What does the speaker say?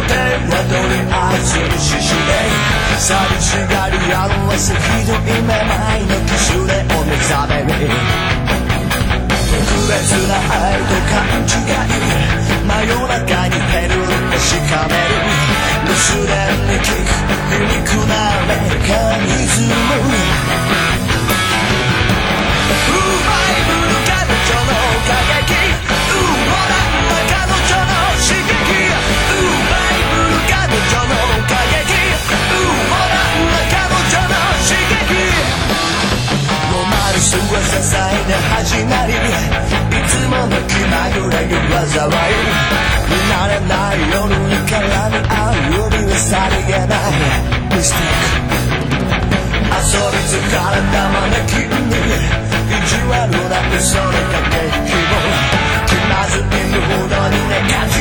はとりあえず無視して寂しがり表すひどいめまいの機種でお目覚めに特別な愛と勘違い真夜中にヘルをしかめる留守電に聞く皮肉なメカニズムうまいブル彼女の過激モダンな彼女の刺激うまいブル彼女の過激モダンな彼女の刺激ロマンスは些細な始まりいつもの気まぐれが災い見慣れない夜に絡み合う指はさりげないミステイク遊び疲れたマネキンに意地悪な嘘の駆け引きも気まずいムードに寝かず